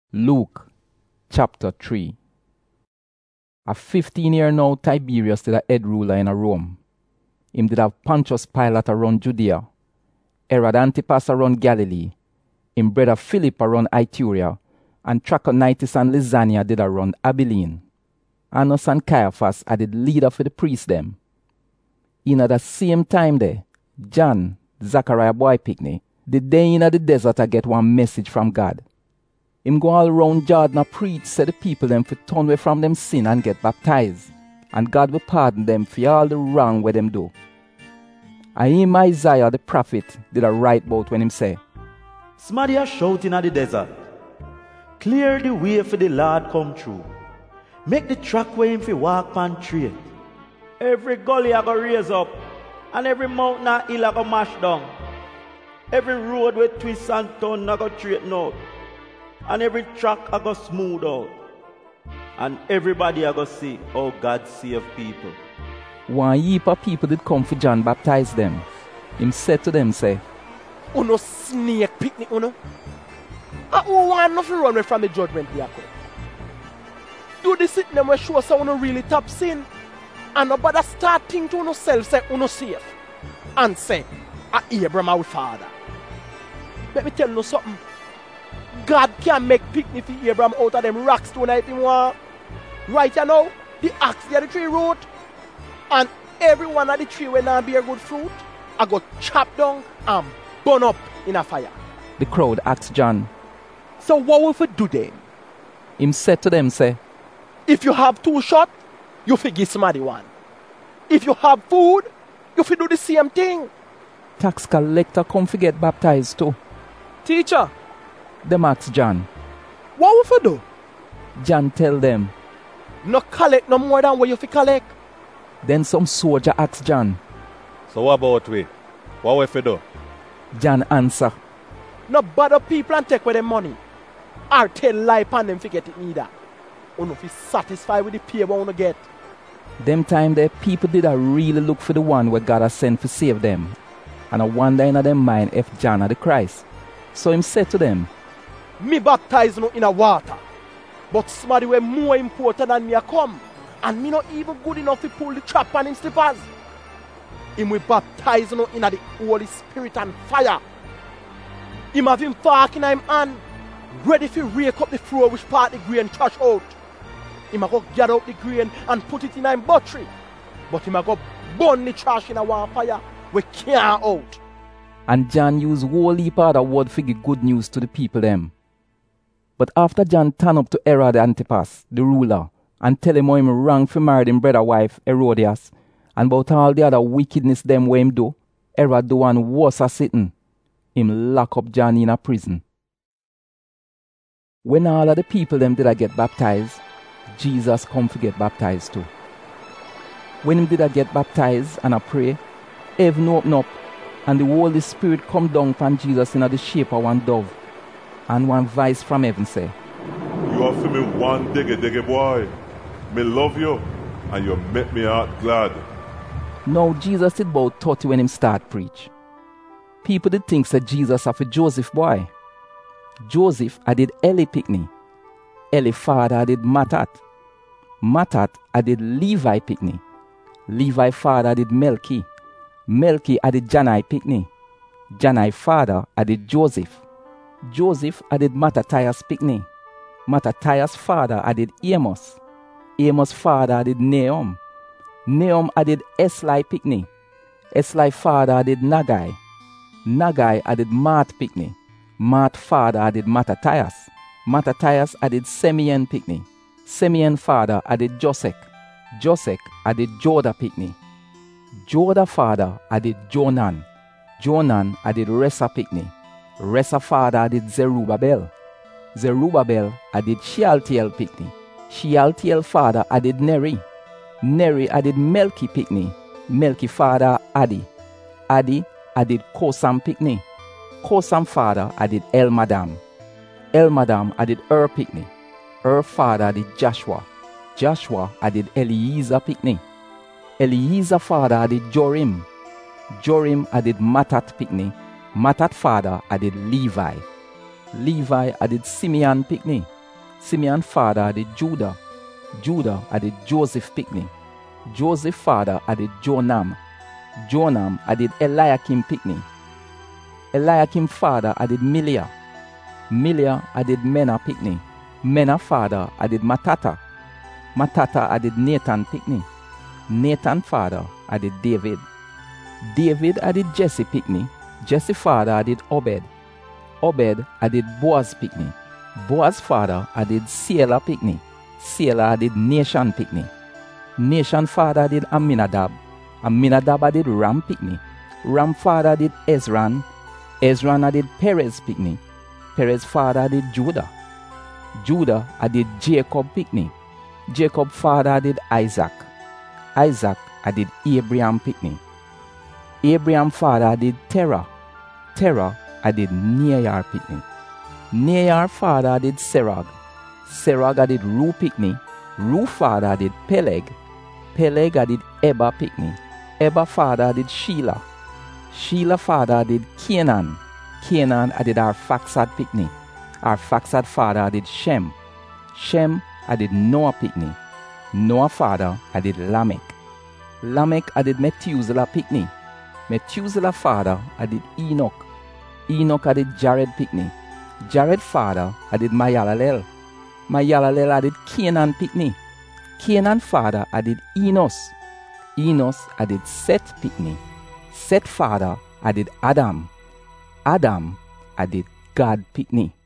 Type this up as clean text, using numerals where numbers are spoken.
Luke chapter 3. A 15-year now Tiberius did a head ruler in Rome. Him did have Pontius Pilate around Judea, Herod Antipas around Galilee, him brother Philip around Iturea, and Trachonitis and Lysania did around Abilene. Annas and Caiaphas are the leader for the priests them. In at the same time there, John, Zachariah boy picnic, the day in the desert I get one message from God. Him go all round Jordan and preach, say the people them for turn away from them sin and get baptized, and God will pardon them for all the wrong where them do. And him Isaiah the prophet did a write about when him say, Somebody a shouting at the desert, clear the way for the Lord come through. Make the track where him fi walk pan straight. Every gully a go raise up, and every mountain and hill a go mash down. Every road with twists and turn a go straighten out. And every track I go smooth out. And everybody I go see how God save people. One heap of people did come for John baptize them. Him said to them, say, Uno snake picnic, uno. And who want nothing run away from the judgment we are coming? Do the sitting them where show us uno really top sin. And nobody start thinking to uno self, say uno safe. And say, Abraham our father. Let me tell you something. God can make picnic for Abraham out of them rocks to night him want. Right you know, the axe there the tree root, and every one of the tree when not bear good fruit, I got chopped down and burn up in a fire. The crowd asked John. So what will we do then? Him said to them, say, If you have 2 shots, you fi give somebody one. If you have food, you fi do the same thing. Tax collector come fi get baptized too. Teacher, Them asked John. what will we do? John tell them. No collect no more than what you fi collect. Then some soldier asked John. So what about we? What we fi do? John answer. No bother people and take away their money. Or tell lie upon them fi get it neither. Uno fi satisfied with the pay what uno get. Them time there, people did a really look for the one where God has sent to save them. And I wonder in them mind if John are the Christ. So him said to them, Me baptize you in a water. But somebody were more important than me a come. And me not even good enough to pull the trap on him slippers. Him will baptize you in the Holy Spirit and fire. Him have him fork in him hand, ready to rake up the floor which part the grain trash out. Him a go gather out the grain and put it in him buttery. But him a go burn the trash in a one fire we can't out. and John used whole heap of other word for give good news to the people them. But after John turned up to Herod Antipas, the ruler, and tell him how him wrong for marry him brother wife Herodias, and about all the other wickedness them where him do, Herod do one worse a sitting. Him lock up John in a prison. When all of the people them did I get baptized, Jesus come to get baptized too. When him did I get baptized and I pray, heaven open up, and the Holy Spirit come down from Jesus in the shape of one dove. And one voice from heaven say, You are for me one diggy boy. Me love you, and you make me heart glad. Now Jesus did about 30 when him start preach. People did think that Jesus are for Joseph boy. Joseph I did Eli Pickney. Eli father I did Matat. Matat I did Levi Pickney. Levi father I did Melchi. Melchi I did Janai Pickney. Janai father I did Joseph. Joseph I did Mattathias Pickney. Mattathias father I did Amos. Amos father I did Nahum. Nahum I did Esli Pickney. Esli father I did Nagai. Nagai I did Mart Pickney. Mart father I did Mattathias. Mattathias I did Simeon Pickney. Simeon father I did Josek. Josek I did Joda Pickney. Joda father I did Jonan. Jonan I did Ressa Pickney. Ressa father I did Zerubbabel. Zerubbabel I did Shealtiel Pickney. Shealtiel father I did Neri. Neri I did Melchi Pickney. Melchi father Adi. Adi I did Kosam Pickney. Kosam father I did Elmadam. Elmadam I did Pickney. Father I did Joshua. Joshua I did Eliezer Pickney. Eliezer father I did Jorim. Jorim I did Matat Pickney. Matat father I did Levi. Levi I did Simeon Pickney. Simeon father I did Judah. Judah I did Joseph Pickney. Joseph father I did Jonam. Jonam I did Eliakim Pickney. Eliakim father I did Milia. Milia I did Mena Pickney. Mena father I did Matata. Matata I did Nathan Pickney. Nathan father I did David. David I did Jesse Pickney. Jesse father I did Obed. Obed I did Boaz Pickney. Boaz father I did Selah Pickney. Selah I did Nation Pickney. Nation father I did Aminadab. Aminadab I did Ram Pickney. Ram father I did Ezran. Ezran I did Perez Pickney. Perez father I did Judah. Judah I did Jacob Pickney. Jacob father I did Isaac. Isaac I did Abraham Pickney. Abraham father I did Terah. Terah I did Near Pickney. Near father I did Serag. Serag I did Ru Pickney. Ru father I did Peleg. Peleg I did Eber Pickney. Eber father I did Sheila. Sheila father I did Canaan. Canaan I did Arphaxad Pickney. Arphaxad father I did Shem. Shem I did Noah Pickney. Noah father I did Lamech. Lamech I did Methuselah Pickney. Methuselah father I did Enoch. Enoch I did Jared Pickney. Jared father I did Mahalalel. Mahalalel I did Canaan Pickney. Canaan father I did Enos. Enos I did Seth Pickney. Seth father I did Adam. Adam I did God Pickney.